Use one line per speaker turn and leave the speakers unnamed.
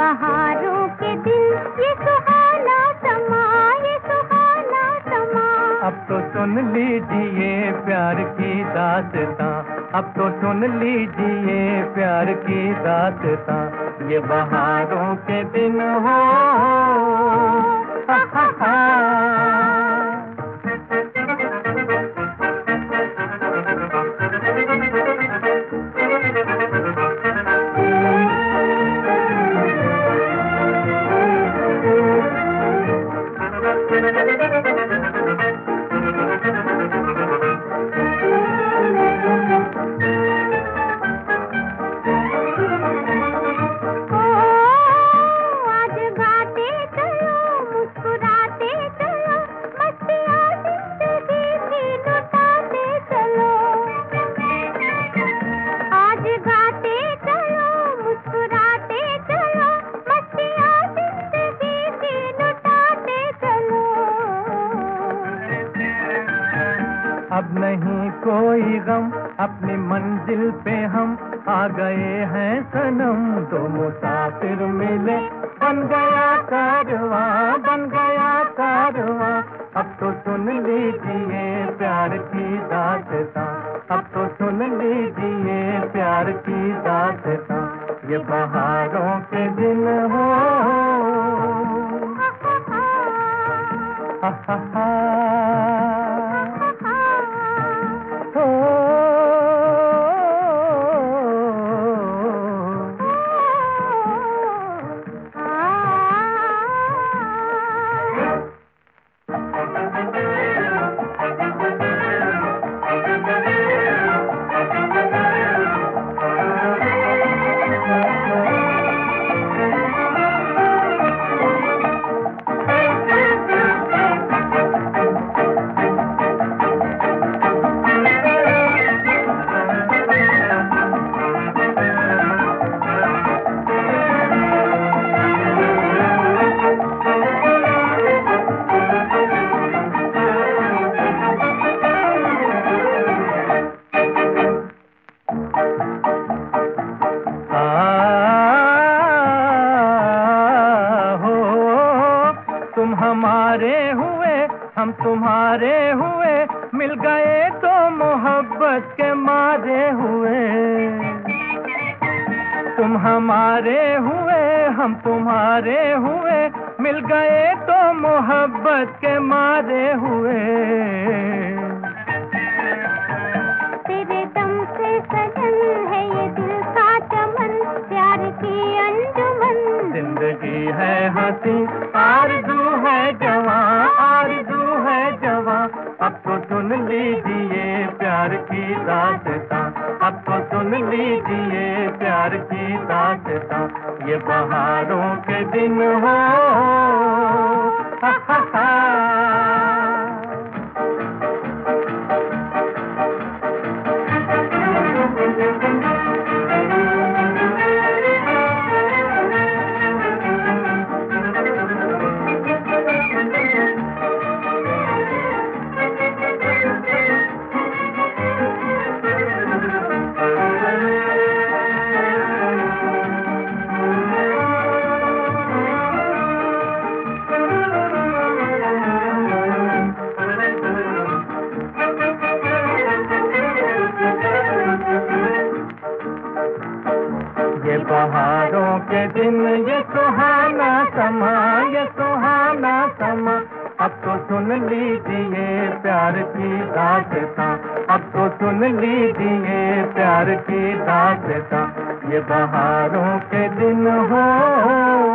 बहारों के दिन, ये सुहाना समा, ये सुहाना समा।
अब तो सुन लीजिए प्यार की दास्तां, अब तो सुन लीजिए प्यार की दास्तां, ये बहारों के दिन हो। हा हा हा। अब नहीं कोई गम, अपनी मंजिल पे हम आ गए हैं सनम। तो मुसाफिर मिले, बन गया कारवां, बन गया कारवां। अब तो सुन लीजिए प्यार की दास्तां, अब तो सुन लीजिए प्यार की दास्तां, ये बहारों के दिन हो। हा हा हा। तुम हमारे हुए, हम तुम्हारे हुए, मिल गए तो मोहब्बत के मारे हुए। तुम हमारे हुए, हम तुम्हारे हुए, मिल गए तो मोहब्बत के मारे हुए।
तेरे दम से सजन है ये दिल का चमन, प्यार की अंजुमन।
जिंदगी है हंसी, आरज़ू है जवां, आरज़ू है जवां। अब तो सुन लीजिए प्यार की दास्तां, अब तो सुन लीजिए प्यार की दास्तां, ये बहारों के दिन हो। हा हा हा। ये बहारों के दिन, ये सुहाना समा, ये सुहाना समा। अब तो सुन लीजिए प्यार की दास्तां, अब तो सुन लीजिए प्यार की दास्तां, ये बहारों के दिन हो।